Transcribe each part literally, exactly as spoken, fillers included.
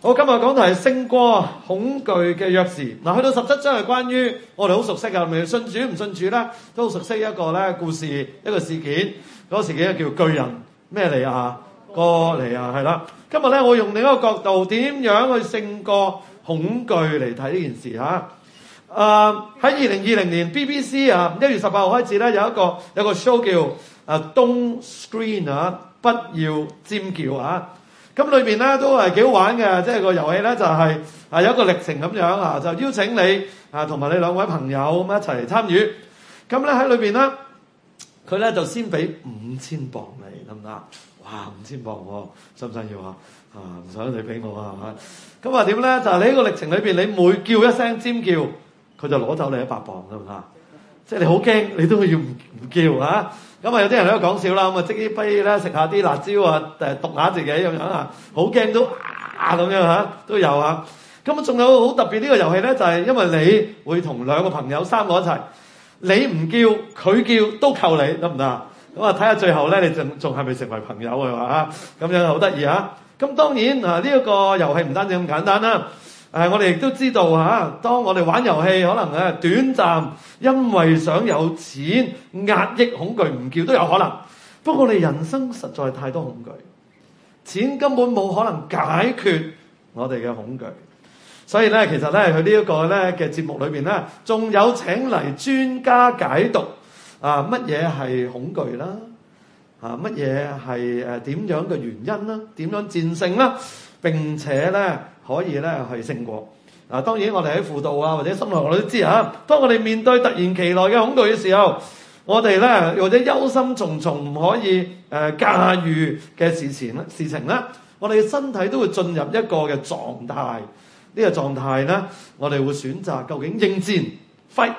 好，今日講題係勝過恐懼嘅鑰匙。嗱，去到十七章係關於我哋好熟悉嘅，咪信主唔信主咧，都好熟悉一個咧故事，一個事件。嗰個事件叫巨人咩嚟啊？哥利亞係啦。今日咧我用另一個角度，點樣去勝過恐懼嚟睇呢件事嚇。誒喺二零二零年 B B C 啊一月十八號開始咧有一個有一個 show 叫誒 Don't Scream 啊，不要尖叫啊。咁裏面咧都係幾好玩嘅，即係個遊戲咧就係啊有一個歷程咁樣啊，就邀請你啊同埋你兩位朋友咁一齊嚟參與。咁咧喺裏邊咧，佢咧就先俾五千磅你，得唔得？哇，五千磅喎，使唔使要啊？啊，唔使你俾我啊，係咪？咁話點咧？就係你呢個歷程裏邊，你每叫一聲尖叫，佢就攞走你一百磅，得唔得？即係你好驚，你都要唔唔叫啊！咁啊，有啲人喺度講笑啦，咁啊，即啲跛咧食下啲辣椒啊，誒毒下自己咁樣啊，好驚都啊咁樣嚇都有啊。咁啊，仲有好特別呢個遊戲咧，就係因為你會同兩個朋友三個一齊，你唔叫佢叫都扣你，得唔得啊？咁啊，睇下最後咧，你仲仲係咪成為朋友嘅話啊？咁樣好得意啊！咁當然啊，呢一個遊戲唔單止咁簡單啦。誒，我哋亦都知道嚇，當我哋玩遊戲，可能誒短暫，因為想有錢壓抑恐懼唔叫都有可能。不過我哋人生實在太多恐懼，錢根本冇可能解決我哋嘅恐懼。所以咧，其實咧，佢呢一個咧嘅節目裏邊咧，仲有請嚟專家解讀啊，乜嘢係恐懼啦？啊，乜嘢係誒點樣嘅原因啦？點樣戰勝啦？並且咧可以咧係勝過。嗱，當然我哋喺輔導啊或者心理學我都知啊。當我哋面對突然其來嘅恐懼嘅時候，我哋咧或者憂心忡忡唔可以誒駕馭嘅事情咧，事情咧，我哋嘅身體都會進入一個嘅狀態。呢個狀態咧，我哋會選擇究竟應戰 fight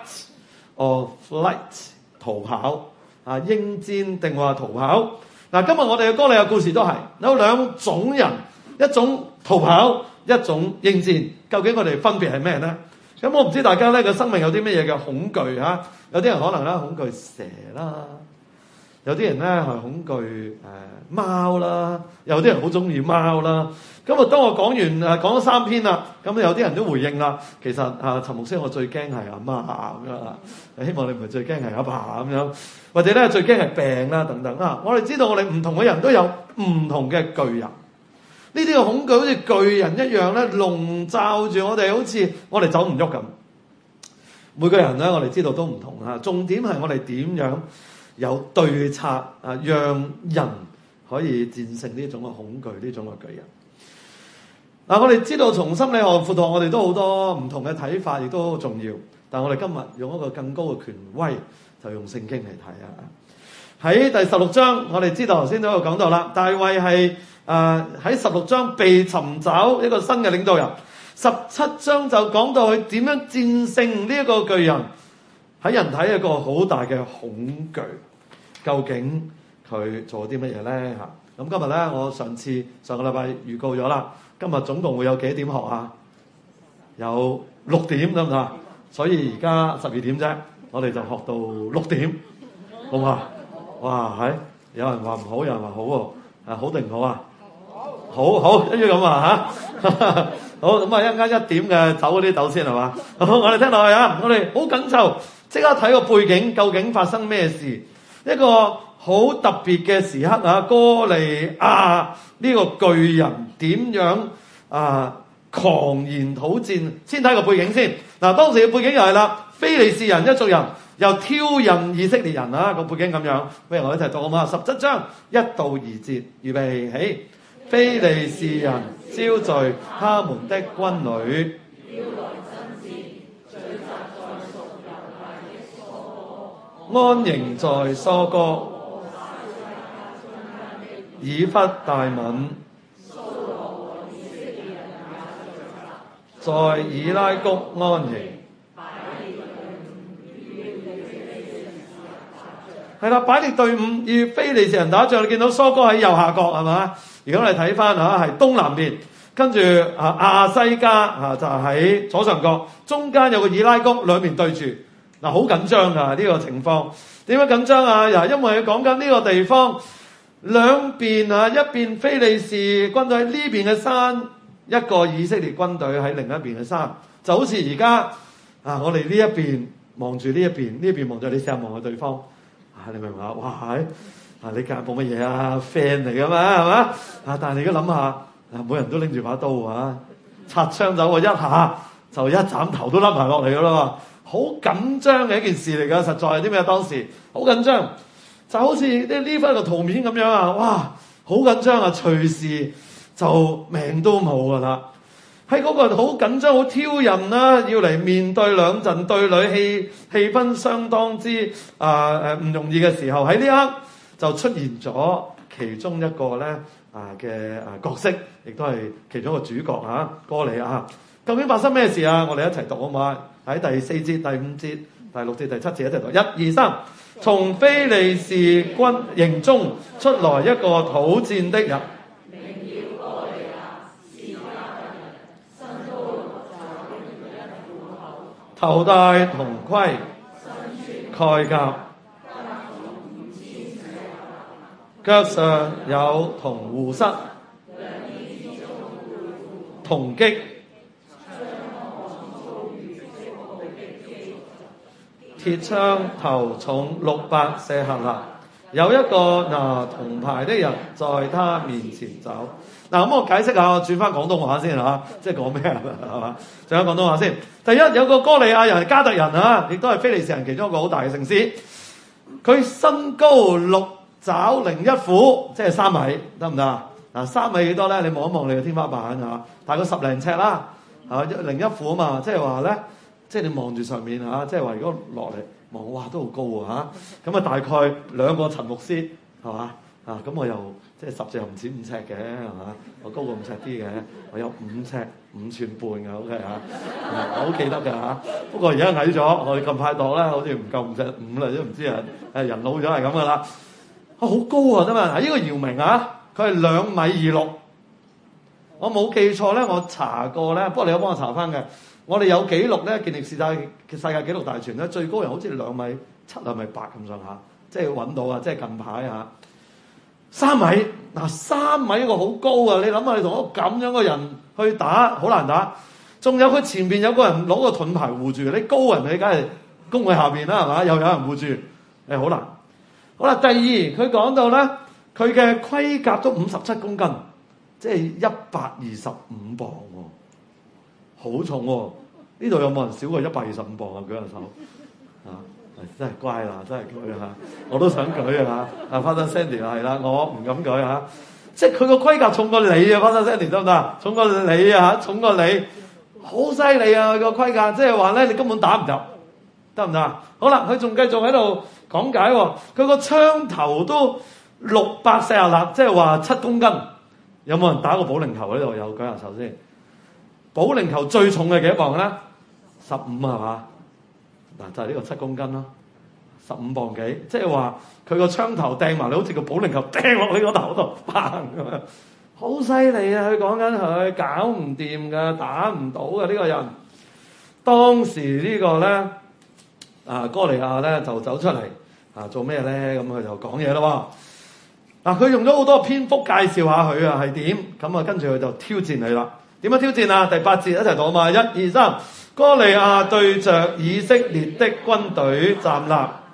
or flight 逃跑啊，應戰定話逃跑。嗱，今日我哋嘅哥利亞故事都係有兩種人。一種逃跑，一種應戰，究竟我哋分別係咩咧？咁我唔知大家咧個生命有啲乜嘢嘅恐懼嚇，有啲人可能咧恐懼蛇啦，有啲人咧係恐懼誒貓啦，有啲人好中意貓啦。咁啊，當我講完誒講咗三篇啦，咁有啲人都回應啦。其實啊，陳牧師我最驚係阿媽咁樣，希望你唔係最驚係阿爸咁樣，或者咧最驚係病啦等等啊。我哋知道我哋唔同嘅人都有唔同嘅巨人。呢啲嘅恐懼好似巨人一樣咧，籠罩住我哋，好似我哋走唔喐咁。每個人咧，我哋知道都唔同啊。重點係我哋點樣有對策啊，讓人可以戰勝呢種嘅恐懼，呢種嘅巨人。嗱，我哋知道從心理學輔導，我哋都好多唔同嘅睇法，亦都好重要。但係我哋今日用一個更高嘅權威，就用聖經嚟睇啊。喺第十六章，我哋知道頭先都有講到啦，大衛係。誒喺十六章被尋找一個新嘅領導人，十七章就講到佢點樣戰勝呢一個巨人，喺人體一個好大嘅恐懼。究竟佢做啲乜嘢咧嚇？咁今日咧，我上次上個禮拜預告咗啦，今日總共會有幾點學啊？有六點得唔得？所以而家十二點啫，我哋就學到六點，好嘛？哇，係有人話唔好，有人話好喎，啊好定唔好啊？好好，一於咁啊嚇，好咁啊，一陣間一點嘅走嗰啲走先係嘛？好，我哋聽落去啊，我哋好緊湊，即刻睇個背景，究竟發生咩事？一個好特別嘅時刻啊，哥利亞呢個巨人點樣啊狂言討戰？先睇個背景先。嗱，當時嘅背景又係啦，非利士人一族人又挑釁以色列人啊，個背景咁樣。不如我一齊讀好嘛？十七章一到二節，預備起。非利士人招聚他們的軍旅，安營在梭哥，以弗大敏，在以拉谷安營。係啦，擺列隊伍與非利士人打仗。你見到梭哥喺右下角係嘛？如果你睇翻嚇係東南邊，跟住啊亞西加啊就喺左上角，中間有個以拉谷，兩邊對住。嗱，好緊張㗎呢個情況。點解緊張啊？又因為佢講緊呢個地方兩邊啊，一邊非利士軍隊喺呢邊嘅山， 一個以色列軍隊喺另一邊嘅山，就好似而家啊，我哋呢一邊望住呢一邊，呢一邊望住你，試下望下對方啊，你明唔明啊？哇，係啊，你隔冇乜嘢啊 ，friend 嚟噶嘛，係嘛啊？但係你而家諗下，啊，每人都拎住把刀啊，擦槍走火一下就一斬頭都甩埋落嚟噶啦，好緊張嘅一件事嚟噶，實在係啲咩？當時好緊張，就好似呢呢番個圖面咁樣啊，哇，好緊張啊，隨時就命都冇噶啦。喺嗰個好緊張、好挑釁啦，要嚟面對兩陣對壘，氣氣氛相當之啊誒唔容易嘅時候，喺呢一刻就出現咗其中一個咧啊嘅啊角色，亦都係其中一個主角啊，歌利亞。究竟發生咩事啊？我哋一齊讀好嘛？喺第四節、第五節、第六節、第七節一齊讀，一二三。從非利士軍營中出來一個討戰的人。頭戴銅盔，蓋甲，腳上有銅護膝，銅戟，鐵槍頭重六百舍客勒。有一個拿銅牌的人在他面前走。嗱，咁我解釋下，我轉翻廣東話先嚇，即係講咩啊？係嘛？轉翻廣東話先。第一，有個歌利亞人係加特人啊，亦都係非利士人其中一個好大嘅城市。佢身高六肘零一虎，即係三米，得唔得啊？嗱，三米幾多咧？你望一望你嘅天花板嚇，大概十零尺啦，係嘛？零一虎啊嘛，即係話咧，即係你望住上面嚇，即係話如果落嚟望，哇，都好高啊嚇！咁啊，大概兩個陳牧師係嘛？啊，咁我又即係十隻又唔止五尺嘅，係嘛？我高過五尺啲嘅，我有五尺五寸半嘅 ，OK 嚇，我好記得嘅嚇。不過而家矮咗，我哋近排度咧，好似唔夠五尺五啦，都唔知啊。誒，人老咗係咁噶啦。啊，好高啊，得嘛？嗱，呢個姚明啊，佢係兩米二六。我冇記錯咧，我查過咧，不過你有幫我查翻嘅。我哋有記錄咧，健力士世界世界紀錄大全咧，最高人好似兩米七、兩米八咁上下，即係揾到啊！即係近排啊。三米嗱，三米一個好高啊！你諗下，你同一個咁樣嘅人去打，好難打。仲有佢前邊有個人攞個盾牌護住，你高人你梗係攻佢下邊啦，係嘛？又有人護住，誒好難。好啦，第二佢講到咧，佢嘅盔甲都五十七公斤，即係一百二十五磅喎，好重喎！呢度有冇人少過一百二十五磅啊？舉下手啊！真係乖啦，真係舉嚇，我都想舉啊！啊，Father Sandy 係啦，我唔敢舉嚇。即係佢個盔甲重過你啊，Father Sandy 得唔得？重過你啊嚇，重過你，好犀利啊！佢個盔甲，即係話咧，你根本打唔入，得唔得？好啦，佢仲繼續喺度講解喎，佢個槍頭都六百四十勒，即係話七公斤。有冇人打過保齡球呢度？有舉下手先。保齡球最重嘅幾多磅咧？十五係嘛？嗱，就係呢個七公斤咯，十五磅幾，即係話佢個槍頭掟埋你，好似個保齡球掟落你個頭度，砰咁樣，好犀利啊！佢講緊佢搞唔掂㗎，打唔到嘅呢個人。當時呢個咧，啊歌利亞咧就走出嚟啊，做咩咧？咁佢就講嘢咯喎。嗱，佢用咗好多篇幅介紹下佢啊係點，咁啊跟住佢就挑戰你啦。點樣挑戰啊？第八節一齊讀嘛，一二三。歌利亞對着以色列的軍隊站立，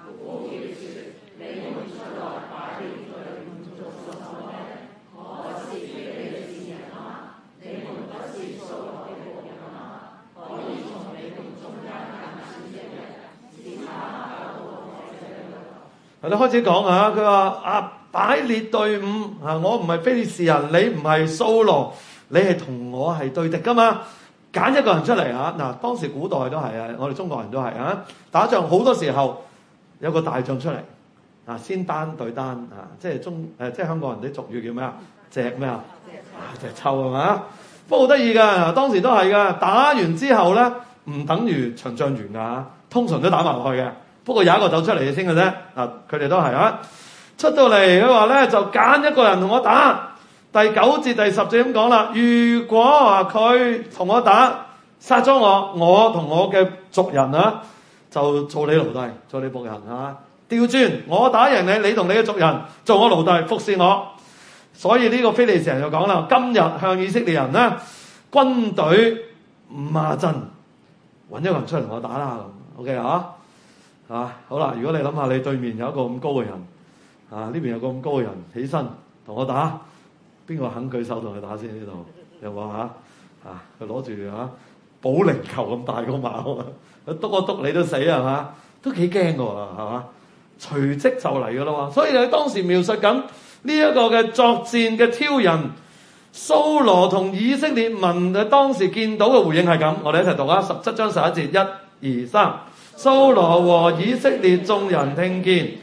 佢都開始講啊，佢話啊擺列隊伍啊，我唔係非利士人，你唔係掃羅，你係同我係對敵噶嘛。揀一個人出嚟嚇，嗱當時古代都係啊，我哋中國人都係啊，打仗好多時候有個大將出嚟啊，先單對單啊，即係中誒，即係香港人啲俗語叫咩啊？隻咩啊？隻抽係嘛？不過好得意㗎，當時都係㗎，打完之後咧，唔等於場仗完㗎，通常都打埋落去嘅。不過有一個走出嚟先嘅啫，啊佢哋都係啊，出到嚟佢話咧就揀一個人同我打。第九節第十節咁講啦，如果話佢同我打，殺咗我，我同我嘅族人啊，就做你奴隸，做你僕人啊。調轉，我打贏你，你同你嘅族人做我奴隸，服侍我。所以呢個非利士人就講啦，今日向以色列人咧軍隊馬陣，揾一個人出嚟同我打啦。OK 啊？啊，好啦，如果你諗下你對面有一個咁高嘅人，啊呢邊有個咁高嘅人起身同我打，邊個肯舉手同佢打先？呢度有冇啊？啊，佢攞住啊保齡球咁大個矛，佢篤一篤你都死係嘛？都幾驚㗎喎，係嘛？隨即就嚟㗎啦喎。所以喺當時描述緊呢一個嘅作戰嘅挑釁，掃羅同以色列民喺當時見到嘅回應係咁。我哋一齊讀啊，十七章十一節，一、二、三。掃羅和以色列眾人聽見，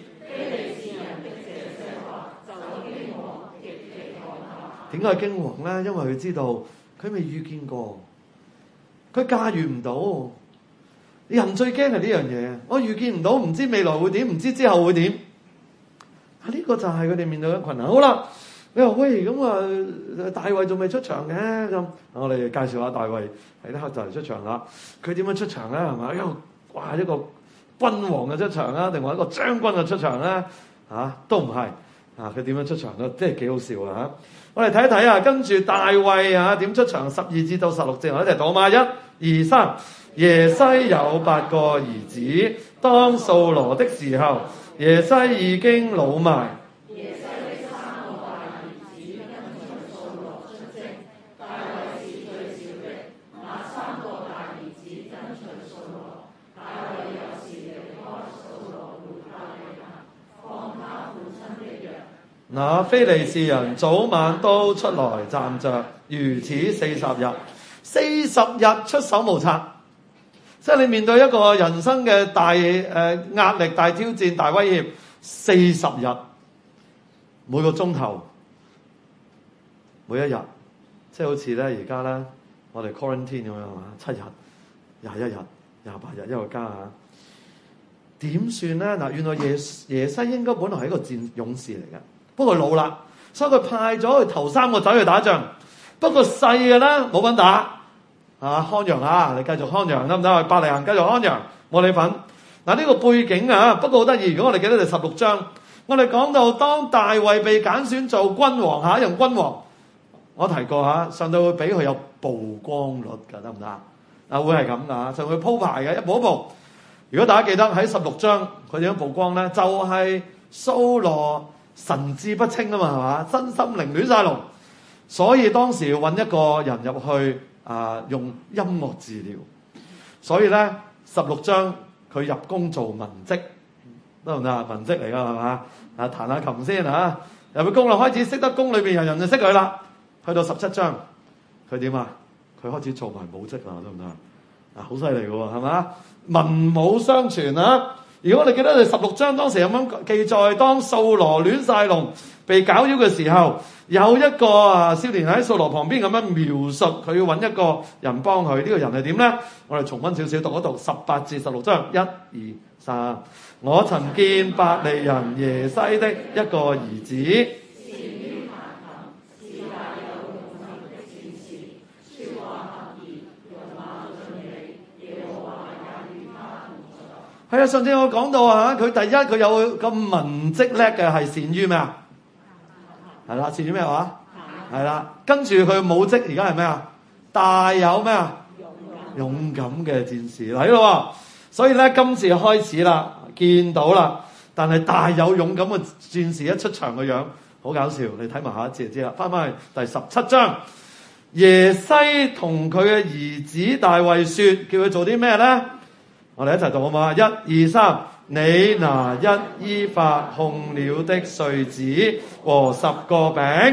點解驚惶呢？因為佢知道佢未遇見過，佢駕馭唔到。人最驚係呢樣嘢，我預見唔到，唔知未來會點，唔知之後會點。啊，呢個就係佢哋面對嘅困難。好啦，你話喂，咁啊，大衛仲未出場嘅咁，我哋介紹下大衛喺呢刻就嚟出場啦。佢點樣出場咧？係咪？因為哇！一個君王嘅出場啦，定話一個將軍嘅出場咧？嚇、啊，都唔係啊！佢點樣出場咧？真係幾好笑啊！嚇，我哋睇一睇啊，跟住大衛啊點出場？十二節到十六節，我一齊讀嘛，一、二、三。耶西有八個兒子，當掃羅的時候，耶西已經老邁。那非利士人早晚都出來站着，如此四十日，四十日出手無策。即係你面對一個人生嘅大誒、呃、壓力、大挑戰、大威脅，四十日每個鐘頭，每一日，即係好似咧而家咧，我哋 quarantine 咁樣啊，七日、廿一日、廿八日一個加嚇，點算咧？嗱，原來耶耶西應該本來係一個戰勇士嚟嘅，不過老啦，所以佢派咗佢頭三個仔去打仗，不過細嘅咧冇份打。啊，看羊啊，你繼續看羊得唔得？伯利恆繼續看羊，冇你份。嗱、啊，呢、這個背景啊，不過好得意。如果我哋記得第十六章，我哋講到當大衛被揀選做君王，下一任君王，我提過吓，上帝會俾佢有曝光率㗎，得唔得？啊，會係咁噶，上帝會鋪排嘅，一步一步。如果大家記得喺十六章，佢點樣曝光咧？就係掃羅神志不清啊嘛，係嘛？身心靈亂晒龍，所以當時要揾一個人入去。啊！用音樂治療，所以咧十六章佢入宮做文職，得唔得啊？文職嚟㗎係嘛？啊，彈下琴先啊！入去宮啦，開始識得宮裏邊人人就識佢啦。去到十七章，佢點啊？佢開始做埋武職啦，得唔得啊？好犀利㗎喎，係嘛？文武雙全啊！如果我哋記得第十六章當時有咁記載，當掃羅亂晒龍被攪擾嘅時候，有一個啊少年喺掃羅旁邊咁樣描述，佢要揾一個人幫佢。呢、這個人係點咧？我哋重溫少少，讀一讀十八至十六章，一、二、三。我曾見伯利人耶西的一個兒子。係啊，上次我講到啊，佢第一佢有咁文職叻嘅係善於咩啊？係啦，善於咩話？係啦，跟住佢武職而家係咩啊？大有咩啊？勇敢嘅戰士嚟咯，所以咧今次開始啦，見到啦，但係大有勇敢嘅戰士一出場嘅樣好搞笑，你睇埋下一節就知啦。翻翻去第十七章，耶西同佢嘅兒子大衛說，叫佢做啲咩咧？我哋一齊讀好嘛？一、二、三，你拿一伊法控料的穗子和十個餅，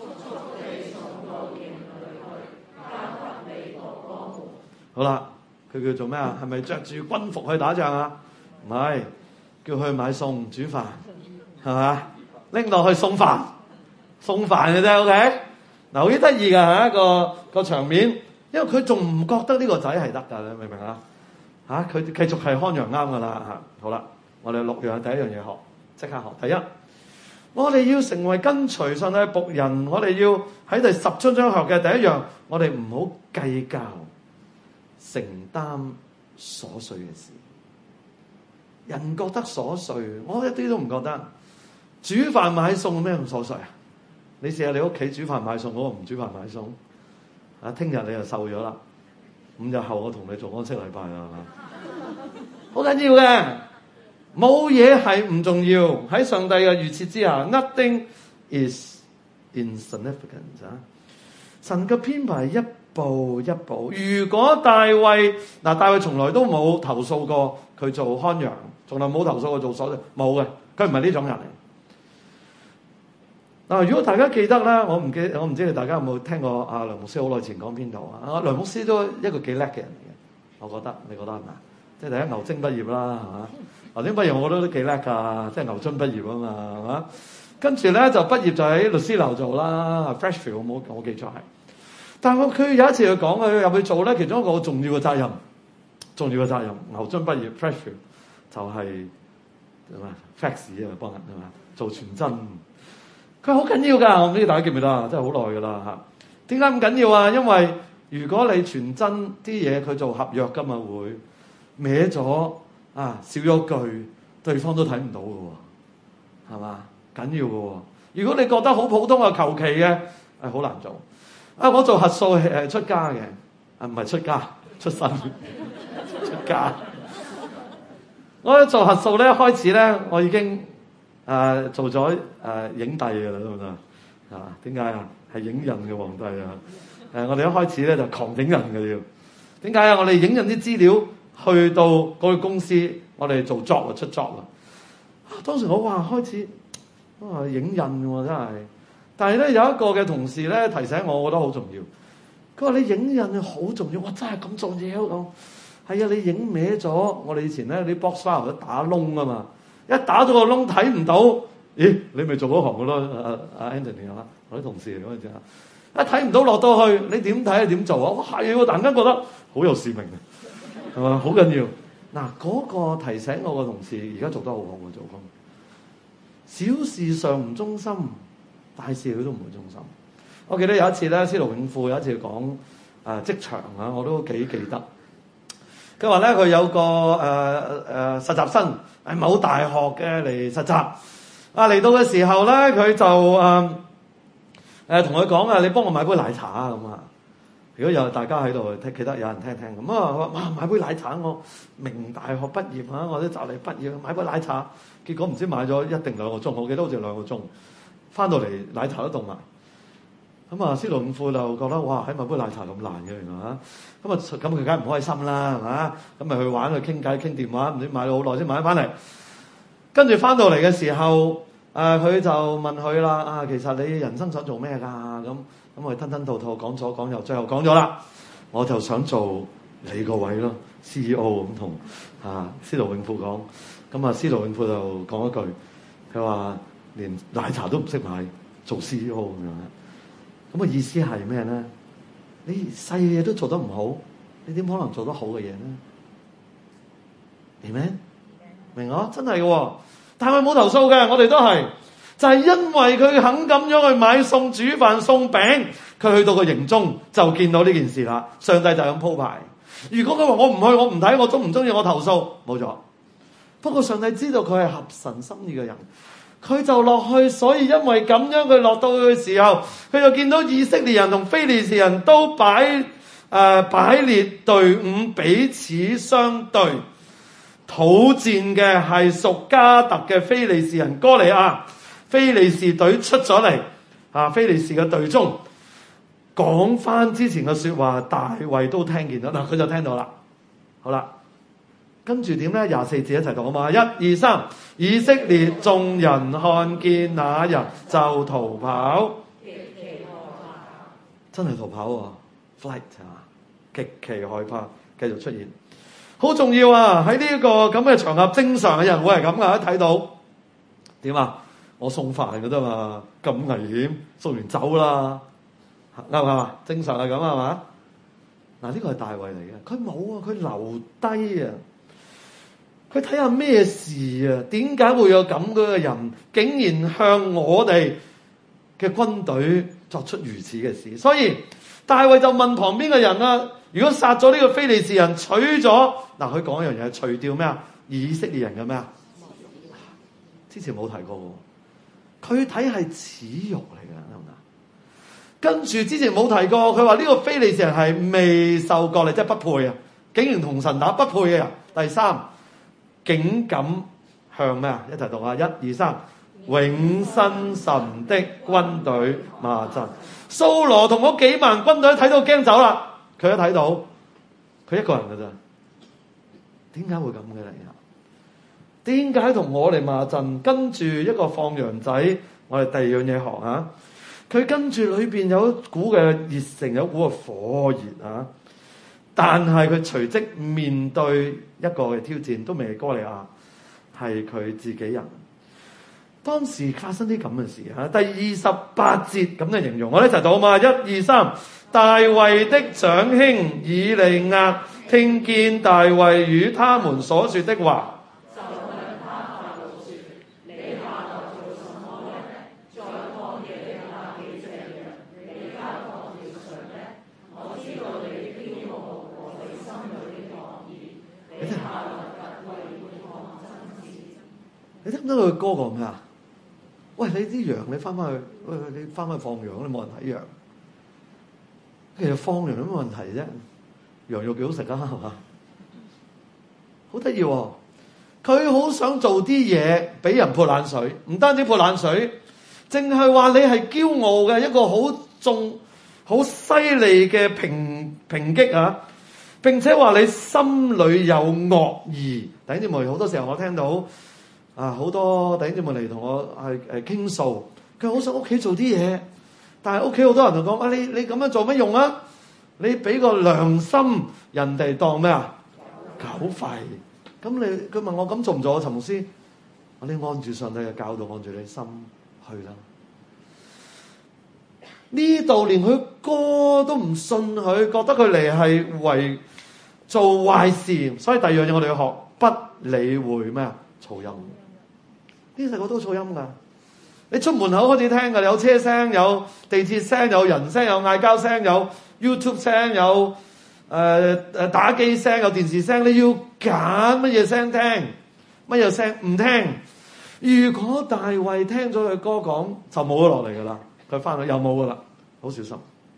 好啦，佢叫做咩啊？係咪着住軍服去打仗啊？唔係，叫佢買餸煮飯，係嘛？拎落去送飯，送飯嘅啫。OK，嗱，好得意噶吓，一個一個場面，因為佢仲唔覺得呢個仔係得噶，你明唔明啊？嚇！佢繼續係看羊啱噶啦嚇，好啦，我哋六樣第一樣嘢學，即刻學。第一，我哋要成為跟隨上帝嘅僕人，我哋要喺第十章章學嘅第一樣，我哋唔好計較承擔瑣碎嘅事。人覺得瑣碎，我一啲都唔覺得。煮飯買餸咩咁瑣碎啊？你試下你屋企煮飯買餸，嗰個唔煮飯買餸， 啊，聽日你就瘦咗啦，五日後我同你做安息禮拜啦，好緊要嘅，冇嘢係唔重要。喺上帝嘅預設之下 ，nothing is insignificant 啊！神嘅編排一步一步。如果大衛嗱，大衛從來都冇投訴過佢做看羊，從來冇投訴過做鎖，冇嘅，佢唔係呢種人嚟。嗱，如果大家記得咧，我唔記，我唔知你大家有冇聽過阿梁牧師好耐前講邊度啊？阿梁牧師都一個幾叻嘅人嚟嘅，我覺得，你覺得係咪？即係第一牛津畢業啦，係嘛？牛津畢業我覺得都幾叻㗎，即係牛津畢業啊嘛，係嘛？跟住咧就畢業就喺律師樓做啦 ，Freshfield 我冇我記錯係。但係佢有一次佢講佢入去做咧，其中一個好重要嘅責任，重要嘅責任，牛津畢業 Freshfield 就係係嘛 fax 啊幫人係嘛做傳真。佢好緊要㗎，我唔知大家記唔記得啊？真係好耐㗎啦嚇。點解咁緊要啊？因為如果你傳真啲嘢，佢做合約㗎嘛會歪咗啊，少咗句，對方都睇唔到㗎喎，係嘛？緊要㗎喎。如果你覺得好普通啊、求其嘅，係好難做。啊，我做核數係出家嘅，啊唔係出家出身出家。我做核數咧，開始咧，我已經。誒、呃、做咗誒、呃、影帝㗎啦，得唔得啊？點解啊？係影印嘅皇帝啊！誒、呃，我哋一開始咧就狂影印嘅要。點解啊？我哋影印啲資料去到嗰個公司，我哋做 job 啊出 job 啊。當時我話開始啊影印喎真係，但係咧有一個嘅同事咧提醒我，我覺得好重要。佢話你影印好重要，哇真係咁重要咁。係啊，你影歪咗，我哋以前咧啲 box file 都打窿啊嘛。一打咗個窿睇唔到，咦？你咪做嗰行嘅咯？阿阿 Anthony 啊，我啲同事嚟嗰陣時啊，一睇唔到落到去，你點睇啊？點做啊？哇，係喎！突然間覺得好有使命嘅，係嘛？好緊要。嗱，嗰個提醒我個同事，而家做得好好嘅做工。小事上唔忠心，大事佢都唔會忠心。我記得有一次咧，司徒永富有一次講誒、呃、職場啊，我都幾記得。佢話咧，佢有個誒誒、呃呃、實習生喺某大學嘅嚟實習，啊嚟到嘅時候咧，佢就誒誒同佢講啊，你幫我買杯奶茶啊咁啊！如果有大家喺度聽，記得有人聽聽咁啊，話哇買杯奶茶，我名大學畢業啊，我都就嚟畢業，買杯奶茶，結果唔知買咗一定兩個鐘，我記得好似兩個鐘，翻到嚟奶茶都凍埋。咁啊，司徒永富就覺得哇，喺買杯奶茶咁難嘅原來嚇，咁啊咁佢梗係唔開心啦，係嘛？咁咪去玩去傾偈傾電話，唔知買咗好耐先買翻嚟。跟住翻到嚟嘅時候，誒、呃、佢就問佢啦，啊其實你人生想做咩㗎？咁咁佢吞吞吐吐講咗講又最後講咗啦，我就想做你個位咯 ，C E O 咁同啊司徒永富講。咁啊司徒永富就講一句，佢話連奶茶都唔識買，做 C E O 咁樣。咁嘅意思係咩咧？你細嘢都做得唔好，你點可能做得好嘅嘢咧？明咩？明啊！真係嘅，但係冇投訴嘅，我哋都係就係、是、因為佢肯咁樣去買餸、煮飯、送餅，佢去到個營中就見到呢件事啦。上帝就咁鋪排。如果佢話我唔去，我唔睇，我中唔中意我投訴，冇咗。不過上帝知道佢係合神心意嘅人。佢就落去，所以因為咁樣，佢落到去嘅時候，佢就見到以色列人同非利士人都擺誒、呃、擺列隊伍，彼此相對。討戰嘅係屬迦特嘅非利士人哥利亞，非利士隊出咗嚟，啊，非利士嘅隊中講翻之前嘅說話，大衛都聽見咗，嗱佢就聽到啦。好啦。跟住點咧？廿四節一齊讀好嘛？一二三，以色列眾人看見那人就逃跑，極其害怕，真係逃跑啊 ！Flight 啊，極其害怕，繼續出現，好重要啊！喺呢一個咁嘅場合，正常嘅人會係咁噶，一睇到點啊？我送飯嘅啫嘛，咁危險，送完走啦，啱唔啱啊？正常係咁係嘛？嗱，呢個係大衛嚟嘅，佢冇啊，佢留低啊。佢睇下咩事啊？點解會有咁嘅人，竟然向我哋嘅軍隊作出如此嘅事？所以大衛就問旁邊嘅人啦：如果殺咗呢個非利士人，取咗嗱，佢講一樣嘢，除掉咩啊？以色列人嘅咩啊？之前冇提過喎。佢睇係恥辱嚟㗎，係咪啊？ 跟住之前冇提過，佢話呢個非利士人係未受割禮，即係不配啊！竟然同神打不配嘅人。第三，竟敢向咩啊？一齊讀啊！一二三，永生神的軍隊罵陣。掃羅同嗰幾萬軍隊睇到驚走啦，佢一睇到佢一個人㗎咋？點解會咁嘅嚟啊？點解同我哋罵陣？跟住一個放羊仔，我哋第二樣嘢學啊！佢跟住裏邊有一股嘅熱誠，有一股嘅火熱啊！但係佢隨即面對一個嘅挑戰，都未係哥利亞，係佢自己人。當時發生啲咁嘅事啊！第二十八節咁嘅形容，我哋一齊讀啊嘛！一二三，大衛的長兄以利押聽見大衛與他們所說的話。你聽唔聽到佢歌講咩啊？喂，你啲羊你翻返去，喂你翻返去放羊，你冇人睇羊。其實放羊有咩問題啫？羊肉幾好食啊，係嘛？好得意喎！佢好想做啲嘢俾人潑冷水，唔單止潑冷水，淨係話你係驕傲嘅一個好重、好犀利嘅抨抨擊啊！並且話你心裏有惡意。弟兄姊妹，好多時候我聽到。啊！好多弟兄姊妹嚟同我係誒傾訴，佢好想屋企做啲嘢，但係屋企好多人就講：啊，你你咁樣做乜用啊？你俾個良心人哋當咩啊？狗吠。咁你佢問我咁做唔做啊？陳牧師，我哋按住上帝嘅教導，按住你心去啦。呢度連佢哥都唔信佢，覺得佢嚟係為做壞事，所以第二樣嘢我哋要學不理會咩啊？噪音。呢細個都噪音噶，你出門口開始聽噶，有車聲、有地鐵聲、有人聲、有嗌交聲、有 YouTube 聲、有誒誒、呃、打機聲、有電視聲，你要揀乜嘢聲聽，乜嘢聲唔聽。如果大衛聽咗佢歌講，就冇咗落嚟噶啦，佢翻去又冇噶啦，好小心。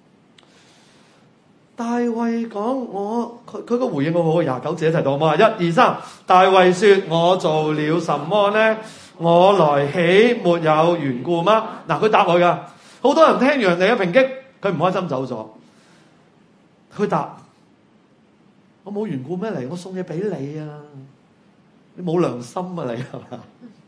大衛講我佢佢個回應好好，廿九節一齊讀嘛，一二三，大衛說：我做了什麼呢？我來豈沒有緣故嗎？嗱，佢答我噶，好多人聽完人哋嘅抨擊，佢唔開心走咗。佢答：我冇緣故咩嚟？我送嘢俾你啊！你冇良心啊你係嘛？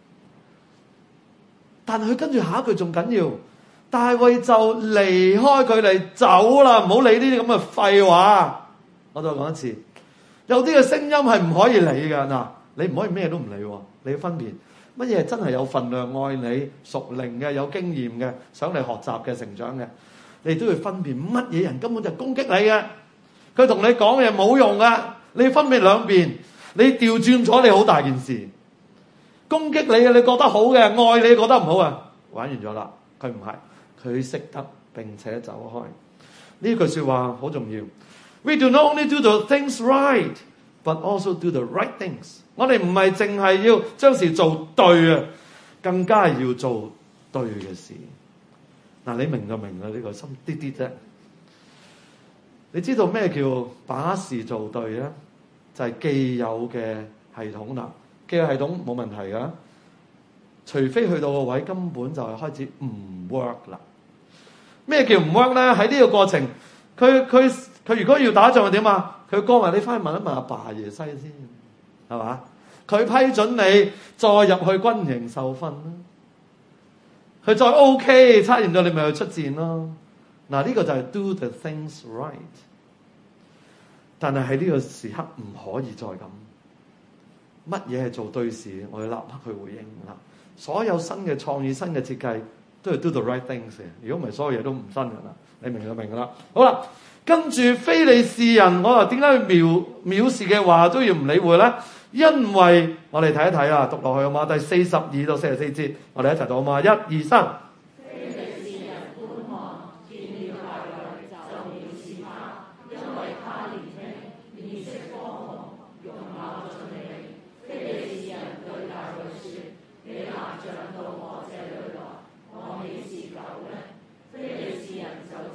但係佢跟住下一句仲緊要，大衛就離開佢哋走啦，唔好理呢啲咁嘅廢話。我再講一次，有啲嘅聲音係唔可以理噶。嗱，你唔可以咩都唔理，你要分辨。乜嘢真係有份量、愛你、屬靈嘅、有經驗嘅、想你學習嘅、成長嘅，你都要分辨乜嘢人根本就攻擊你嘅，佢同你講嘢冇用噶，你要分辨兩邊，你調轉咗你好大件事。攻擊你嘅你覺得好嘅，愛你覺得唔好啊，玩完咗啦。佢唔係，佢識得並且走開。呢句說話好重要。We do not only do the things right, but also do the right things。我哋唔係淨係要將事做對啊，更加係要做對嘅事。嗱，你明就明啦，呢個心啲啲啫。你知道咩叫把事做對咧？就係既有嘅系統啦，既有系統冇問題噶，除非去到個位根本就係開始唔 work 啦。咩叫唔 work 咧？喺呢個過程，佢佢佢如果要打仗係點啊？佢哥話你翻去問一問阿爸耶西先。係嘛？佢批准你再入去軍營受訓啦。佢再 OK， 測驗咗你咪去出戰咯。嗱，呢個就係 do the things right。但係喺呢個時刻唔可以再咁。乜嘢係做對事？我要立刻去回應啦。所有新嘅創意、新嘅設計都係 do the right things。如果唔係，所有嘢都唔新噶啦。你明就明噶啦。好啦，跟住非利士人，我話點解佢藐藐視嘅話都要唔理會咧？因為我哋睇一睇啊，讀落去好嘛？第四十二到四十四節，我哋一齊讀好嘛？一二三。非利士人觀看，見了大衛，就藐視他，因為他年輕，面色光紅，容貌俊美。非利士人對大衛說：你拿杖到我這裏來，我豈是狗呢？非利士人就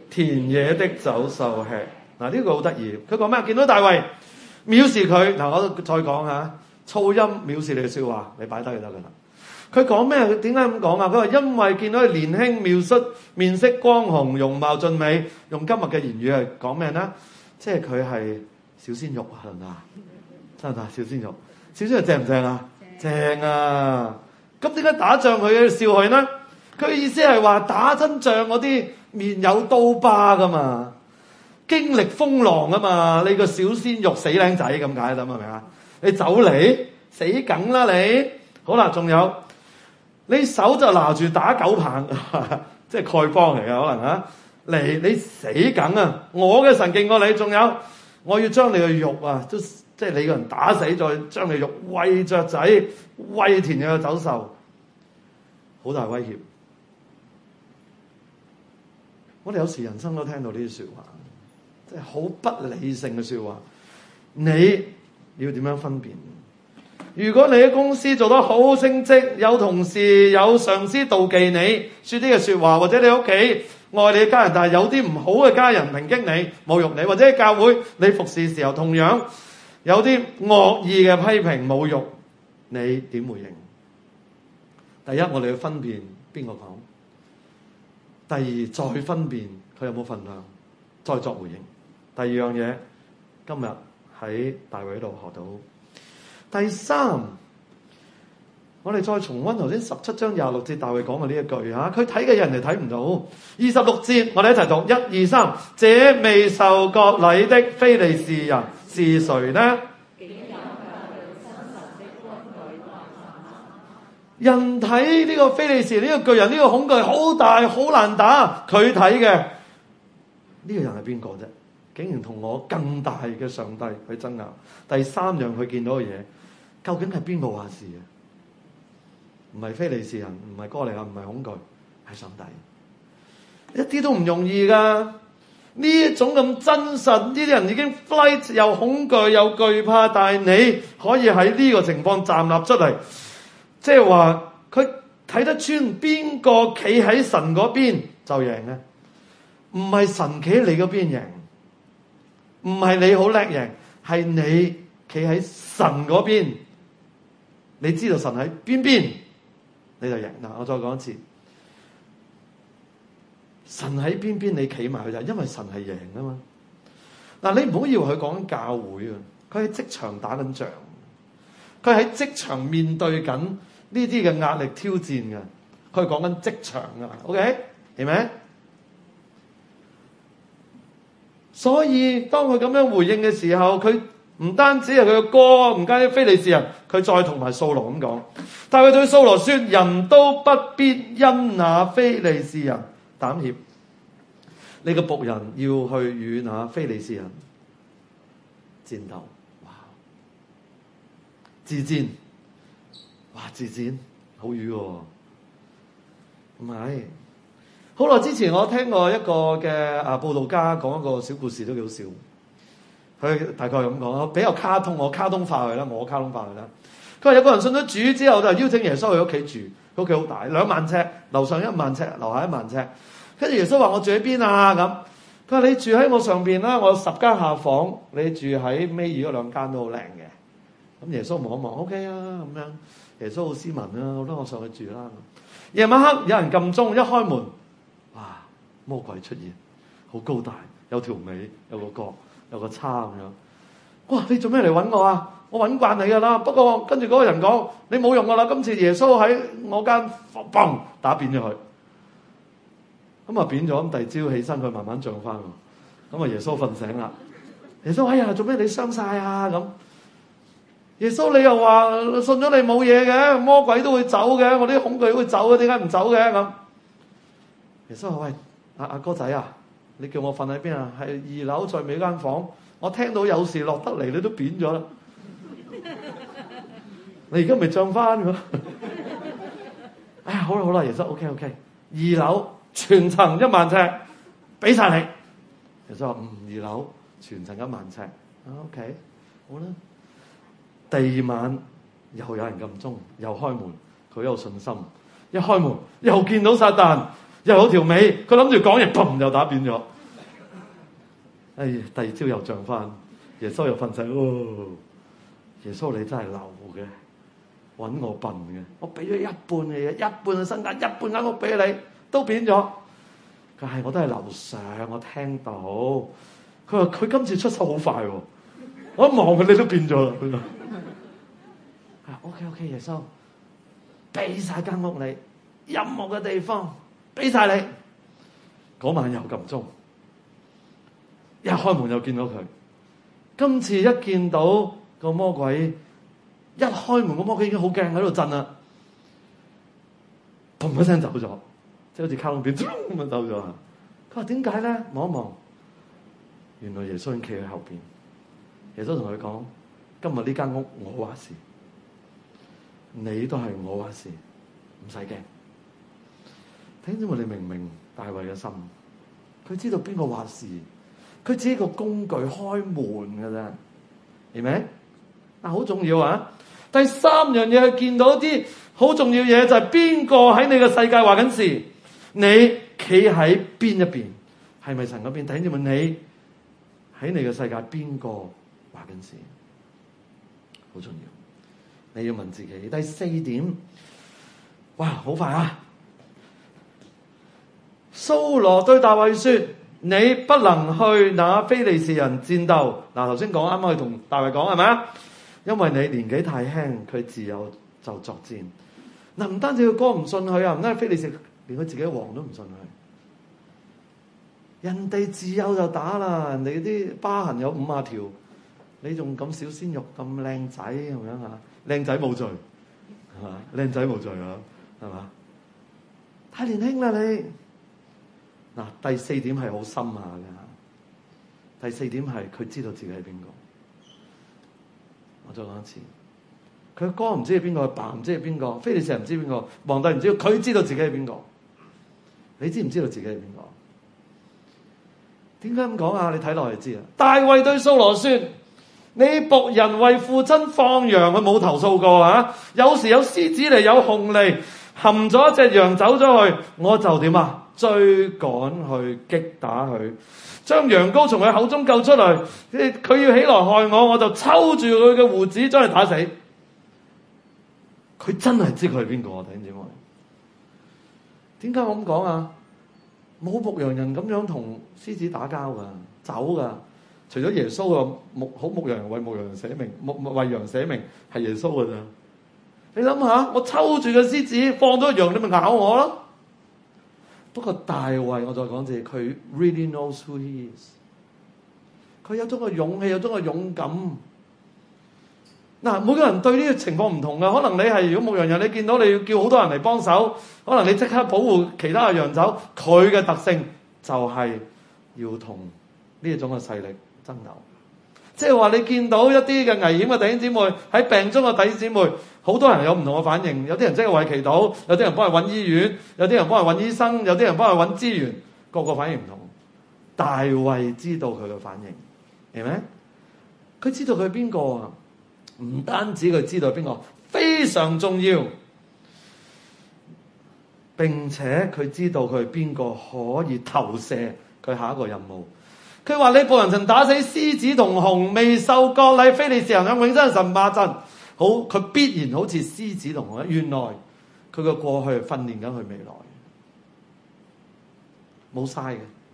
田野的走獸吃。嗱，呢個好得意。佢講咩？見到大衛藐視佢。嗱，我再講下，噪音藐視你嘅說話，你擺低就得噶啦。佢講咩？佢點解咁講啊？佢話因為見到佢年輕妙質，面色光紅，容貌俊美。用今日嘅言語係講咩呢？即係佢係小鮮肉啊，係咪啊？真係小鮮肉，小鮮肉正唔正啊？正啊！咁點解打仗佢笑佢呢？佢意思係話打真仗嗰啲面有刀疤噶嘛，經歷風浪啊嘛，你個小鮮肉死靚仔咁解啦，係咪啊？你走嚟死梗啦你！好啦，仲有你手就拿住打狗棒，即係丐幫嚟嘅可能啊！嚟你死梗啊！我嘅神勁過你，仲有我要將你嘅肉啊，都即係你個人打死，再將你肉餵雀仔、餵田野嘅走獸，好大威脅。我哋有時人生都聽到呢啲說話，即係好不理性嘅說話。你要點樣分辨？如果你喺公司做得好升職，有同事有上司妒忌你，說啲嘅說話，或者你屋企愛你嘅家人，但係有啲唔好嘅家人抨擊你、侮辱你，或者喺教會你服侍時候同樣有啲惡意嘅批評、侮辱，你點回應？第一，我哋要分辨邊個講；第二，再分辨佢有冇份量，再作回應。第二樣嘢，今日喺大會度學到。第三，我哋再重溫頭先十七章廿六節大衛講嘅呢一句吓，佢睇嘅人哋睇唔到。二十六節，我哋一齊讀，一二三，這未受割禮的非利士人是誰呢？人睇呢個非利士，呢個巨人，呢個恐懼好大，好難打。佢睇嘅呢個人係邊個啫？竟然同我更大嘅上帝去爭拗。第三樣佢見到嘅嘢，究竟係邊個話事嘅？唔係非利士人，唔係哥利亞，唔係恐懼，係上帝。一啲都唔容易噶。呢一種咁真實，呢啲人已經 flight 又恐懼又懼怕，但係你可以喺呢個情況站立出嚟，即係話佢睇得穿邊個企喺神嗰邊就贏咧，唔係神企喺你嗰邊贏，唔係你好叻贏，係你企喺神嗰邊，你知道神喺邊邊，你就贏。嗱，我再講一次，神喺邊邊，你企埋去就因為神係贏啊嘛。嗱，你唔好以為佢講緊教會啊，佢喺職場打緊仗，佢喺職場面對緊呢啲嘅壓力挑戰嘅，佢係講緊職場啊。OK， 係咪？所以當佢咁樣回應嘅時候，佢唔單止係佢嘅歌，唔單止非利士人，佢再同埋掃羅咁講。但係佢對掃羅說：人都不必因那非利士人膽怯，你嘅僕人要去與那非利士人戰鬥。哇！自戰，哇！自戰好瘀喎，唔係。好耐之前我聽過一個嘅啊報道家講一個小故事，都幾好笑。佢大概咁講，比較卡通，我卡通化佢啦，我卡通化佢啦。佢話有個人信咗主之後，就邀請耶穌去屋企住，屋企好大，兩萬尺，樓上一萬尺，樓下一萬尺。跟住耶穌話：我住喺邊啊？咁佢話你住喺我上邊啦，我有十間下房，你住喺尾二嗰兩間都好靚嘅。咁耶穌望一望 ，OK 啊，咁樣。耶穌好斯文啊，好啦，我上去住啦。夜晚黑有人撳鐘，一開門，哇！魔鬼出現，好高大，有條尾，有個角，有個叉咁樣。哇！你做咩嚟揾我啊？我揾慣你噶啦。不過跟住嗰個人講：你冇用噶啦，今次耶穌喺我間房嘣打扁咗佢。咁啊扁咗，咁第二朝起身佢慢慢漲翻。咁啊耶穌瞓醒啦。耶穌：哎呀，做咩你傷晒啊？咁耶穌你又話信咗你冇嘢嘅，魔鬼都會走嘅，我啲恐懼會走嘅，點解唔走嘅？咁耶穌話：喂，阿阿哥仔啊，你叫我瞓喺邊啊？係二樓最尾間房。我聽到有事落得嚟，你都扁咗啦。你而家咪漲翻㗎？哎呀，好啦好啦，耶穌 OK OK， 二樓全層一萬尺，俾晒你。耶穌話：嗯，二樓全層一萬尺。OK， 好啦。第二晚又有人撳鐘，又開門，佢有信心。一開門又見到撒旦，又有條尾，佢諗住講嘢，砰又打扁咗。 哎呀，第二朝又漲翻，耶穌又瞓醒。哦，耶穌你真係流嘅，揾我笨嘅，我俾咗一半嘅嘢，一半嘅身家，一半間屋俾你，都變咗。佢係我都係樓上，我聽到。佢話佢今次出手好快喎，我一望佢你都變咗啦。佢話：，OK OK，耶穌，俾晒間屋你，任何嘅地方俾晒你。嗰晚又撳鐘，一開門又見到佢。今次一見到個魔鬼，一開門個魔鬼已經好驚喺度震啦，砰一聲走咗，即係好似卡通片咁樣走咗。佢話點解咧？望一望，原來耶穌已經企喺後邊。耶穌同佢講：今日呢間屋我話事，你都係我話事，唔使驚。聽咗我哋明唔明大衛嘅心？佢知道邊個話事，佢只係個工具開門㗎啫，明唔明？嗱，好重要啊！第三樣嘢係見到啲好重要嘢，就係邊個喺你嘅世界話緊事，你企喺邊一邊？係咪神嗰邊？弟兄姊妹，你喺你嘅世界邊個話緊事？好重要，你要問自己。第四點，哇，好快啊！掃羅對大衛說：你不能去那非利士人戰鬥。嗱，頭先講啱啱去同大衛講係咪啊？因為你年紀太輕，佢自幼就作戰。嗱，唔單止佢哥唔信佢啊，唔單止非利士，連佢自己王都唔信佢。人哋自幼就打啦，人哋啲疤痕有五啊條，你仲咁小鮮肉咁靚仔咁樣啊？靚仔冇罪係嘛？靚仔冇罪啊，係嘛？太年輕啦你。嗱，第四點係好深下嘅。第四點係佢知道自己係邊個。我再講一次，佢哥唔知係邊個，佢爸唔知係邊個，非利士人唔知邊個，皇帝唔知，佢知道自己係邊個。你知唔知道自己係邊個？點解咁講啊？你睇落嚟知啊。大衛對掃羅說：你僕人為父親放羊，佢冇投訴過啊。有時有獅子嚟，有熊嚟，含咗一隻羊走咗去，我就點啊？追趕去擊打佢，將羊羔從佢口中救出嚟。佢要起來害我，我就抽住佢嘅鬍子將佢打死。佢真係知佢係邊個啊？弟兄姊妹，點解我咁講啊？冇牧羊人咁樣同獅子打交噶，走噶。除咗耶穌嘅牧好牧羊人為牧羊人捨命，牧為羊捨命係耶穌噶咋。你諗下，我抽住個獅子放咗羊，你咪咬我咯。不過大衛，我再講次，佢 really knows who he is。佢有種個勇氣，有種個勇敢。嗱，每個人對呢個情況唔同噶。可能你係如果牧羊人，你見到你要叫好多人嚟幫手，可能你即刻保護其他嘅羊走。佢嘅特性就係要同呢一種嘅勢力爭鬥。即係話你見到一啲嘅危險嘅弟兄姊妹，喺病中嘅弟兄姊妹，好多人有唔同嘅反應。有啲人即係為祈禱，有啲人幫佢揾醫院，有啲人幫佢揾醫生，有啲人幫佢揾資源，個個反應唔同。大衛知道佢嘅反應，明唔明？佢知道佢係邊個啊？唔單止佢知道係邊個，非常重要，並且佢知道佢係邊個可以投射佢下一個任務。佢話：你僕人曾打死獅子同熊，未受割禮，非利士人向永生神罵陣。好，佢必然好似獅子同熊。原來佢嘅過去訓練緊佢未來，冇嘥嘅。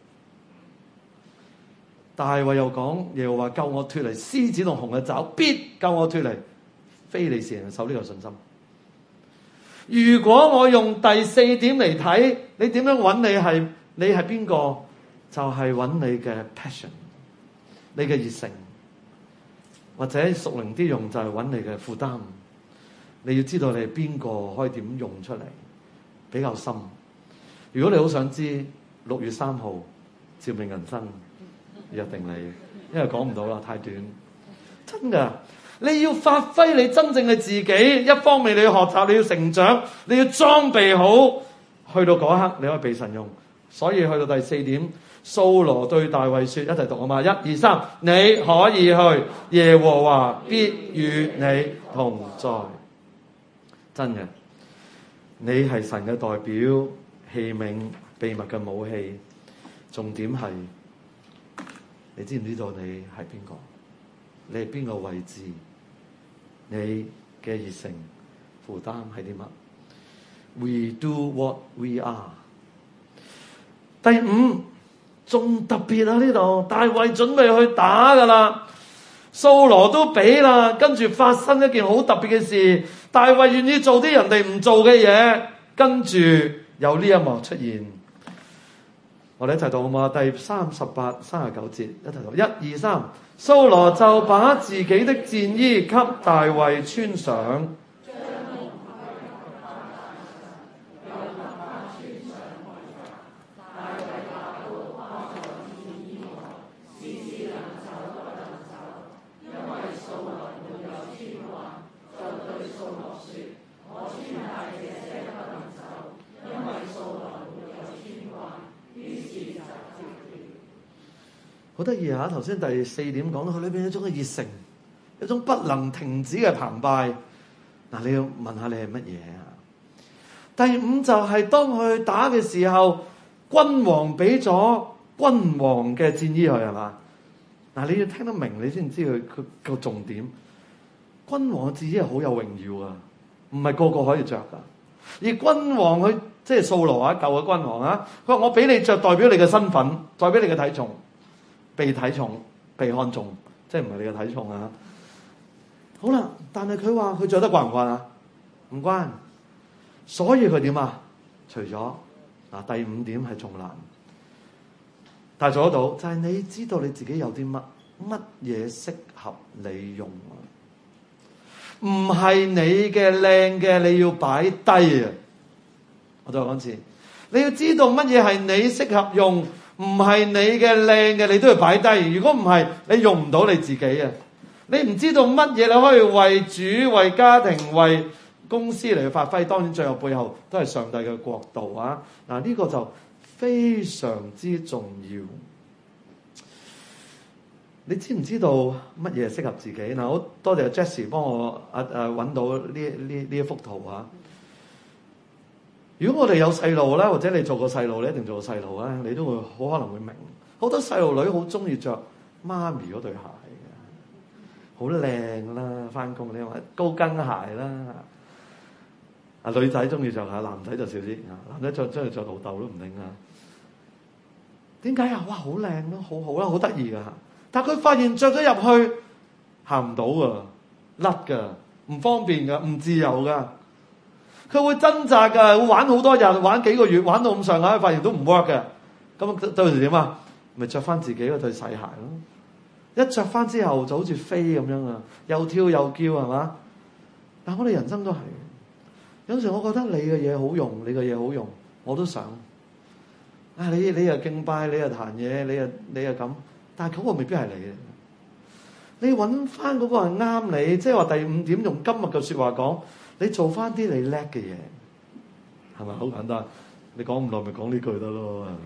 大衛又講：耶和華救我脫離獅子同熊嘅爪，必救我脫離非利士人嘅手。呢個信心。如果我用第四點嚟睇，你點樣揾你係你係邊個？就係揾你嘅 passion， 你嘅熱誠，或者屬靈啲用就係揾你嘅負擔。你要知道你係邊個，可以點用出嚟，比較深。如果你好想知，六月三號照明人生約定你，因為講唔到啦，太短。真㗎，你要發揮你真正嘅自己。一方面你要學習，你要成長，你要裝備好，去到嗰一刻你可以被神用。所以去到第四點。掃羅對大衛說，一齊讀啊嘛，一二三，你可以去，耶和華必與你同在。真嘅，你係神嘅代表，器皿，秘密嘅武器。重點係你知唔知道你係邊個？你係邊個位置？你嘅熱誠負擔係啲乜 ？We do what we are。第五，仲特別啊！呢度大衛準備去打噶啦，掃羅都俾啦，跟住發生一件好特別嘅事，大衛願意做啲人哋唔做嘅嘢，跟住有呢一幕出現。我哋一齊讀好嘛？第三十八、三十九節一齊讀，一二三，掃羅就把自己的戰衣給大衛穿上。好得意嚇！頭先第四點講到佢裏邊有一種嘅熱誠，一種不能停止嘅澎湃。嗱，你要問下你係乜嘢啊？第五就係當佢打嘅時候，君王俾咗君王嘅戰衣佢係嘛？嗱，你要聽得明，你先知佢佢個重點。君王嘅戰衣係好有榮耀啊，唔係個個可以着噶。而君王佢即係掃羅啊，舊嘅君王啊，佢話我俾你着，代表你嘅身份，代表你嘅體重。被睇重、被看重，即係唔係你嘅體重啊？好啦，但係佢話佢着得慣唔慣啊？唔慣，所以佢點啊？除咗嗱第五點係仲難，但係做得到，就係、是、你知道你自己有啲乜乜嘢適合你用啊？唔係你嘅靚嘅，你要擺低啊！我再講次，你要知道乜嘢係你適合用。唔係你嘅靚嘅，你都要擺低。如果唔係，你用唔到你自己啊！你唔知道乜嘢你可以為主、為家庭、為公司嚟去發揮。當然，最後背後都係上帝嘅國度啊！嗱，呢個就非常之重要。你知唔知道乜嘢適合自己？嗱，好多謝 Jessie 幫我啊啊揾到呢呢呢一幅圖啊！如果我哋有細路咧，或者你做個細路，你一定做個細路咧，你都會好可能會明。好多細路女好中意着媽咪嗰對鞋嘅，好靚啦，翻工你話高跟鞋啦。啊，女仔中意着下，男仔就少啲。男仔着真係着老豆都唔定啊。點解啊？哇，好靚咯，好好啦，好得意噶。但係佢發現着咗入去行唔到噶，甩噶，唔方便噶，唔自由噶。佢會掙扎㗎，會玩好多日，玩幾個月，玩到咁上下，發現都唔 work 嘅。咁到時點啊？咪着翻自己嗰對細鞋咯。一着翻之後就好似飛咁樣啊，又跳又叫係嘛？但我哋人生都係，有時我覺得你嘅嘢好用，你嘅嘢好用，我都想。啊，你你又敬拜，你又彈嘢，你又你又咁，但係嗰個未必係你嘅。你揾翻嗰個係啱你，即係話第五點用今日嘅説話講。你做翻啲你叻嘅嘢，係咪好簡單？你講唔耐咪講呢句得咯，係咪？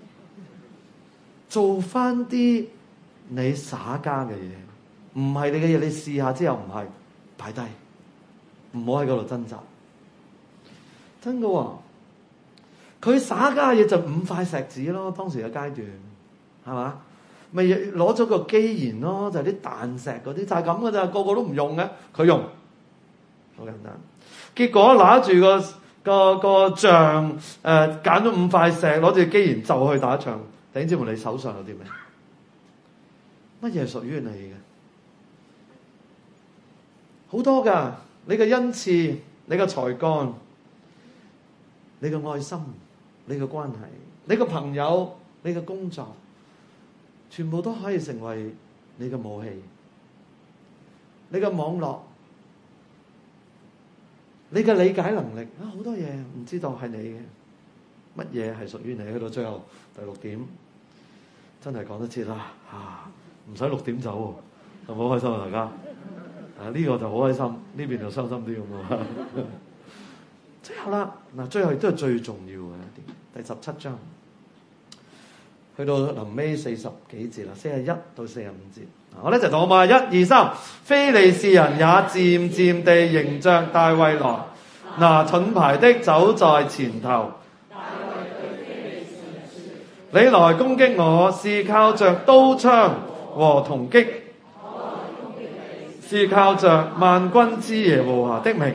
做翻啲你耍家嘅嘢，唔係你嘅嘢，你試下之後唔係擺低，唔好喺嗰度掙扎。真嘅喎，佢耍家嘅嘢就五塊石子咯，當時嘅階段係嘛？咪攞咗個基研咯，就係啲彈石嗰啲，就係咁嘅咋，個個都唔用嘅，佢用。好簡單，結果拿住個個個杖，誒揀咗五塊石，攞住機研就去打仗。弟兄姊妹，你手上有啲咩？乜嘢係屬於你嘅？好多噶，你嘅恩賜、你嘅才幹、你嘅愛心、你嘅關係、你嘅朋友、你嘅工作，全部都可以成為你嘅武器，你嘅網絡。你嘅理解能力啊，好多嘢唔知道係你嘅，乜嘢係屬於你？去到最後第六點，真係講得切啦嚇，唔使六點走，係咪好開心啊？大家啊，呢個就好開心，呢邊就傷心啲咁啊！最後啦，嗱，最後亦都係最重要嘅一點，第十七章，去到臨尾四十幾節啦，四十一到四十五節。我哋一齊讀好嘛？一二三，非利士人也漸漸地迎着大衛來，拿盾牌的走在前頭。 你來攻擊我，是靠着刀槍和銅戟，是靠着萬軍之耶和華的名。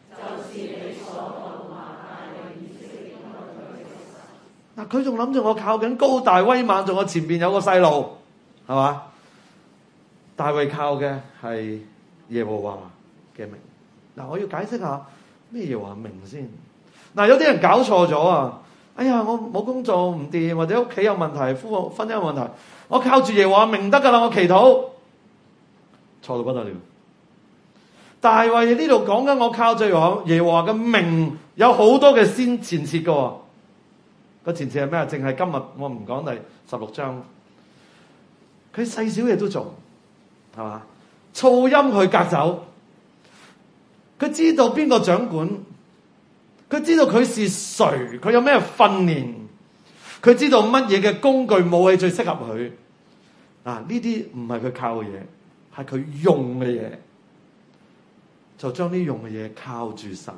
嗱，佢仲諗住我靠緊高大威猛，仲我前邊有個細路，係嘛？大衛靠嘅係耶和華嘅名。嗱，我要解釋下咩耶和華名先。嗱，有啲人搞錯咗啊！哎呀，我冇工作唔掂，或者屋企有問題，夫婦婚姻有問題，我靠住耶和華名得噶啦，我祈禱，錯到不得了。大衛呢度講緊我靠住耶和華嘅名，有好多嘅先前設噶。個前設係咩啊？淨係今日我唔講第十六章，佢細小嘢都做，係嘛？噪音去隔走，佢知道邊個掌管，佢知道佢是誰，佢有咩訓練，佢知道乜嘢嘅工具武器最適合佢。嗱，呢啲唔係佢靠嘅嘢，係佢用嘅嘢，就將呢用嘅嘢靠住神，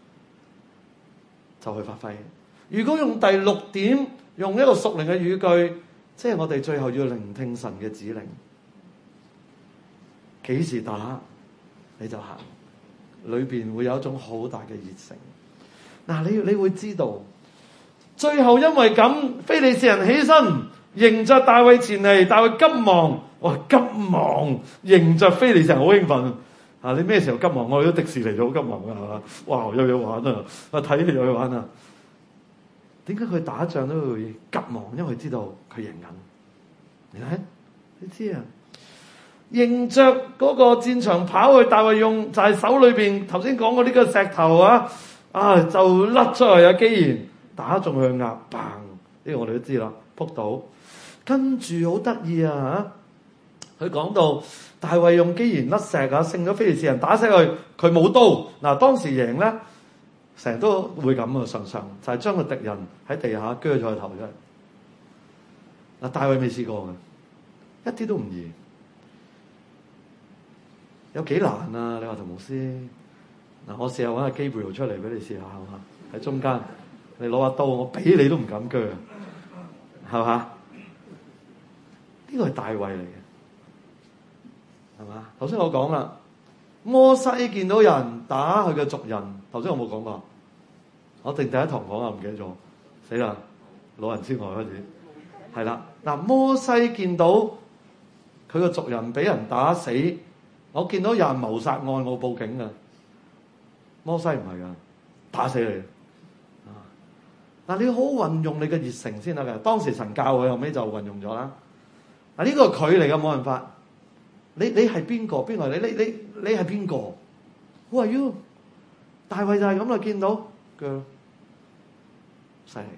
就去發揮。如果用第六點，用一個屬靈嘅語句，即係我哋最後要聆聽神嘅指令，幾時打你就行，裏邊會有一種好大嘅熱誠。嗱，你你會知道，最後因為咁，非利士人起身迎着大衛前嚟，大衛急忙，哇急忙迎着非利士人，好興奮啊！你咩時候急忙？我哋都迪士尼就好急忙噶，係嘛？哇，有嘢玩啊！啊睇戲有嘢玩啊！點解佢打仗都會急忙？因為佢知道佢贏緊。你睇，你知啊？迎着嗰個戰場跑去，大衛用就係手裏邊頭先講過呢個石頭啊，啊就甩出嚟啊！既然打中佢額，砰！呢個我哋都知啦，撲倒。跟住好得意啊嚇！佢講到大衛用機弦甩石啊，勝咗非利士人，打死佢，佢冇刀。嗱，當時贏咧。成日都會咁啊，常常就係將個敵人喺地下鋸咗個頭出嚟。嗱，大衛未試過嘅，一啲都唔易。有幾難啊？你話同牧師嗱，我試下揾阿基貝出嚟俾你試下嚇，喺中間你攞把刀，我俾你都唔敢鋸，係嘛？呢個係大衛嚟嘅，係嘛？頭先我講啦。摩西見到人打佢嘅族人，頭先我冇講過，我定第一堂講啊，唔記得咗，死啦！老人之外開始，係啦。嗱，摩西見到佢嘅族人俾人打死，我見到有人謀殺案，我報警㗎。摩西唔係噶，打死你啊！嗱，你好運用你嘅熱誠先得嘅。當時神教佢，後尾就運用咗啦。嗱，呢個係佢嚟嘅，冇辦法。你你係邊個？邊個？你你你你係邊個 ？Who are you？大衛就係咁啦，見到腳犀利。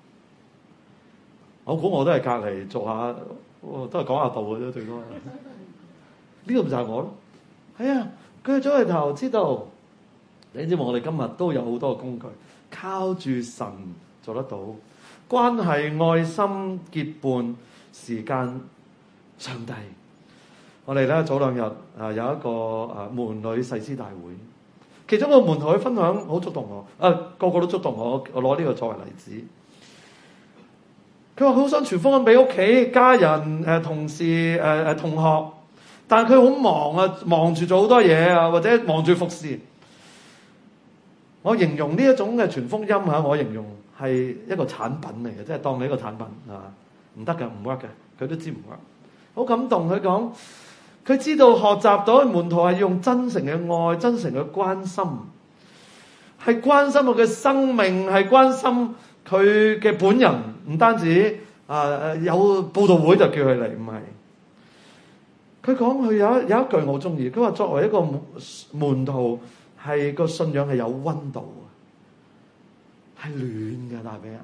我估我都係隔離做下，都係講下道嘅啫，最多。呢個唔就係我咯？係啊，鋸咗佢頭，知道。你知我哋今日都有好多工具，靠住神做得到。關係、愛心、結伴、時間、上帝。我哋咧早兩日啊有一個啊門女誓師大會，其中個門徒嘅分享好觸動我，啊個個都觸動我，我攞呢個作為例子。佢話佢好想傳福音俾屋企家人、誒同事、誒誒同學，但係佢好忙啊，忙住做好多嘢啊，或者忙住服侍。我形容呢一種嘅傳福音嚇，我形容係一個產品嚟嘅，即係當你一個產品啊，唔得嘅，唔 work 嘅，佢都知唔 work。好感動，佢講。佢知道學習到門徒係用真誠嘅愛、真誠嘅關心，係關心佢嘅生命，係關心佢嘅本人，唔單止啊有佈道會就叫佢嚟，唔係。佢講佢有一有一句我好中意，佢話作為一個門徒係個信仰係有溫度嘅，係暖嘅帶俾人，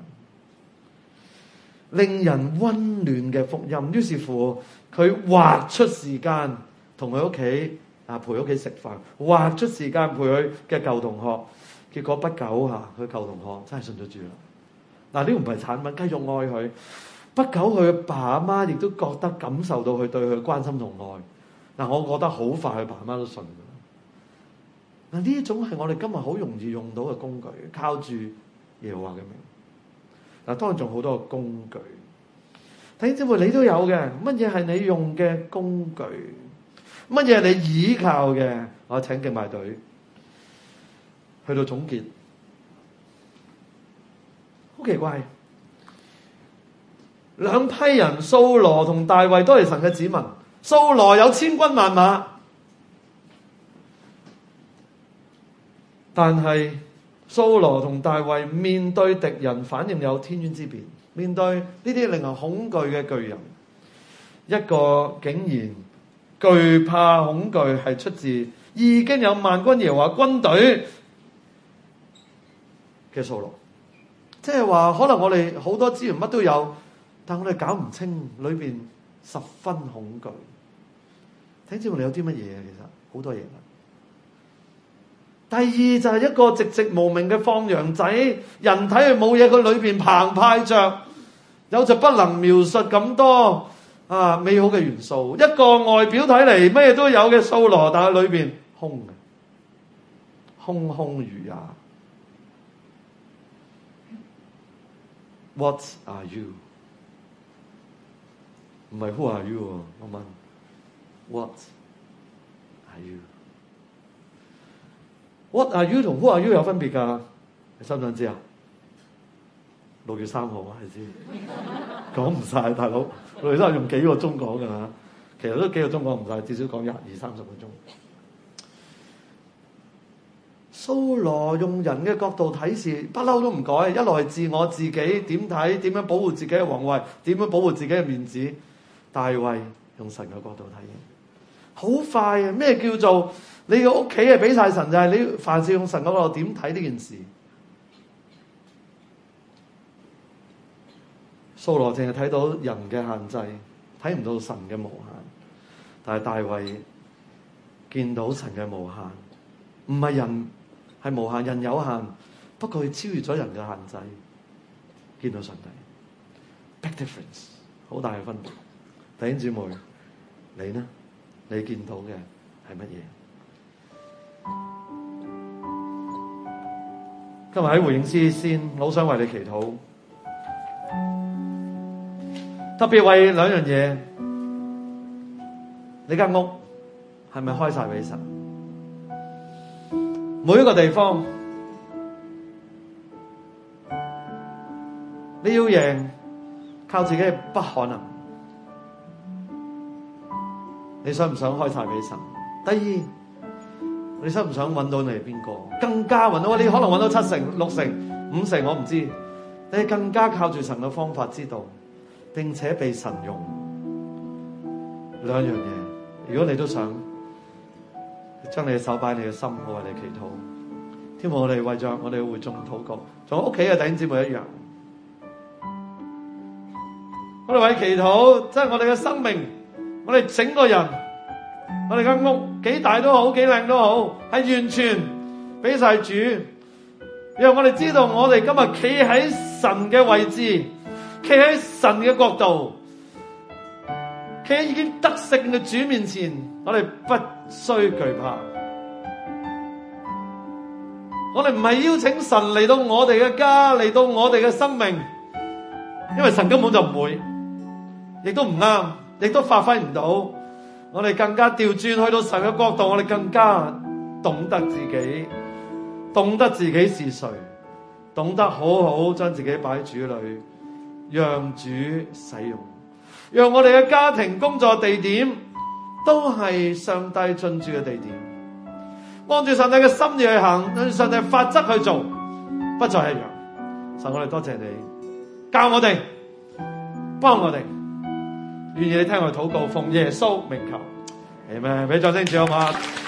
令人溫暖嘅福音。於是乎。佢劃出時間同佢屋企啊陪屋企食飯，劃出時間陪佢嘅舊同學，結果不久嚇佢舊同學真係信咗主啦。嗱，呢個唔係產品，繼續愛佢。不久佢爸阿媽亦都覺得感受到佢對佢嘅關心同愛。嗱，我覺得好快佢爸阿媽都信㗎。嗱，呢一種係我哋今日好容易用到嘅工具，靠住耶和華嘅名。嗱，當然仲好多個工具。 弟兄姊妹，你都有嘅。乜嘢係你用嘅工具？乜嘢係你倚靠嘅？我請敬拜隊去到總結。好奇怪，兩批人，掃羅同大衛都係神嘅子民。掃羅有千軍萬馬，但係掃羅同大衛面對敵人反應有天淵之別。面對呢啲令人恐懼嘅巨人，一個竟然懼怕恐懼係出自已經有萬軍耶和華軍隊嘅掃羅。即係話可能我哋好多資源乜都有，但我哋搞唔清裏邊十分恐懼。睇知我哋有啲乜嘢啊？其實好多嘢。第二就係一個寂寂無名嘅放羊仔，人睇佢冇嘢，佢裏邊澎湃着，有着不能描述咁多啊美好嘅元素。一個外表睇嚟咩都有嘅掃羅，但係裏邊空嘅，空空如也。What are you？ 唔係 Who are you？ 我問 What are you？What are you 同 Who are you 有分別㗎？你想唔想知啊？六月三號啊，你知講唔晒，大佬。六月三號用幾個鐘講㗎嚇，其實都幾個鐘講唔晒，至少講廿二三十個鐘。掃羅用人嘅角度睇事，不嬲都唔改，一來自我自己點睇，點樣保護自己嘅皇位，點樣保護自己嘅面子。大衛用神嘅角度睇嘢，好快啊！咩叫做你個屋企係俾晒神，就係你凡事用神嗰個點睇呢件事。掃羅淨係睇到人嘅限制，睇唔到神嘅無限。但係大衛見到神嘅無限，唔係人係無限，人有限，不過佢超越咗人嘅限制，見到上帝。Big difference， 好大嘅分別。弟兄姊妹，你呢？你見到嘅係乜嘢？今日喺回應詩先，我好想為你祈禱，特別為兩樣嘢。你間屋係咪開晒俾神？每一個地方，你要贏，靠自己係不可能。你想唔想開晒俾神？第二，你想唔想揾到你係邊個？更加揾到，你可能揾到七成、六成、五成，我唔知。你更加靠住神嘅方法知道，並且被神用。兩樣嘢，如果你都想將你嘅手擺喺你嘅心，我為你祈禱。天父，我哋為咗我哋嘅會眾禱告，同屋企嘅弟兄姊妹一樣。我哋為祈禱，即係我哋嘅生命。我哋整個人，我哋間屋幾大都好，幾靚都好，係完全俾晒主，讓我哋知道我哋今日企喺神嘅位置，企喺神嘅角度，企喺已經得勝嘅主面前，我哋不需懼怕。我哋唔係邀請神嚟到我哋嘅家，嚟到我哋嘅生命，因為神根本就唔會，亦都唔啱。亦都發揮唔到，我哋更加調轉去到神嘅角度，我哋更加懂得自己，懂得自己是誰，懂得好好將自己擺喺主裏，讓主使用，讓我哋嘅家庭、工作地點都係上帝進駐嘅地點，按住上帝嘅心意去行，按住上帝嘅法則去做，不再一樣。神，我哋多謝你教我哋，幫我哋。願意你聽我哋禱告，奉耶穌名求，阿們，俾掌聲，主好嘛？